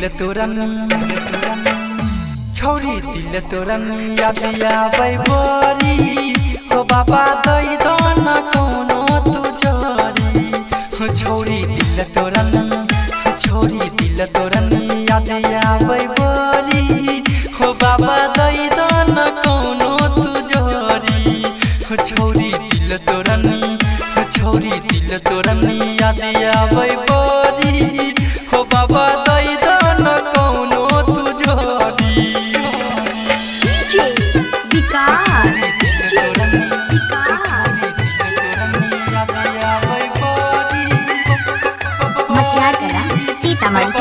तोरनी छौरी दिल तोरनी याद आबै बोरी हो बाबा दई दन कोनो तू जोरी छौरी दिल तोरनी याद आबै बोरी हो बाबा दई दन कोनो तू जोरी छौरी दिल तोरनी याद आबै बोरी हो बाबा दई दन कोनो तू जोरी डीजे विकास मटियार कला सीतामढ़ी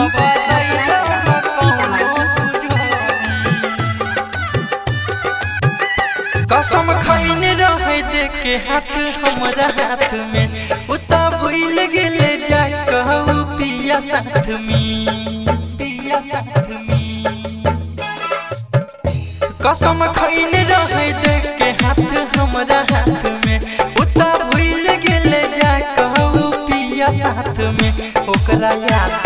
कसम खैने रहे देख के हाथ हमरा हाथ में उता भूल गेले जाय कहू पिया साथ में कसम खैने रहे देख के हाथ हमरा हाथ में उता भूल गेले जाय कहू पिया साथ में ओकरा याद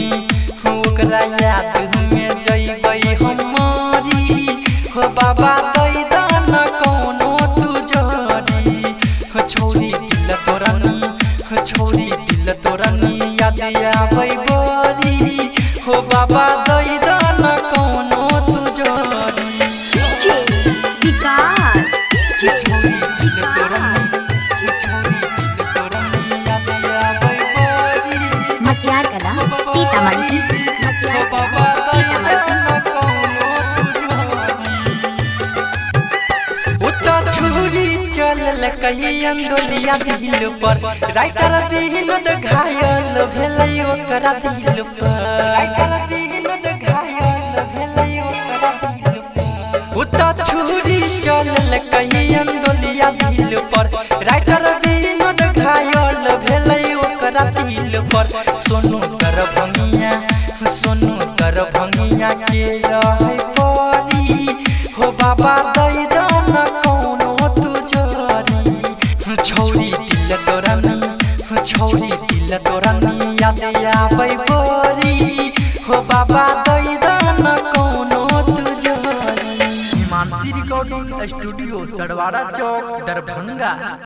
में जइबै हमारी हो बाबा दई दन कोनो तू जोरी छौरी दिल तोरनी याद आबै बोरी हो बाबा दई दन कोनो तू जोरी डीजे विकास छौरी दिल तोरनी याद आबै बोरी मटियार कला सीतामढ़ी हो बाबा दई दन कोनो तू जोरी छुरी चलल कही अंदोलिया दिल पर राइटर विनोद घायल भेलै ओकरा दिल पर छुरी चलल कही अंदोलिया दिल पर राइटर विनोद घायल भेलै ओकरा दिल पर सोनू दरभंगिया के रहै परी हो बाबा दई दन कोनो तू जोरी छौरी दिल तोरनी याद आबै बोरी हो बाबा दई दन कोनो तू जोरी। Himanshi recording studio Sadwara Chowk Darbhanga.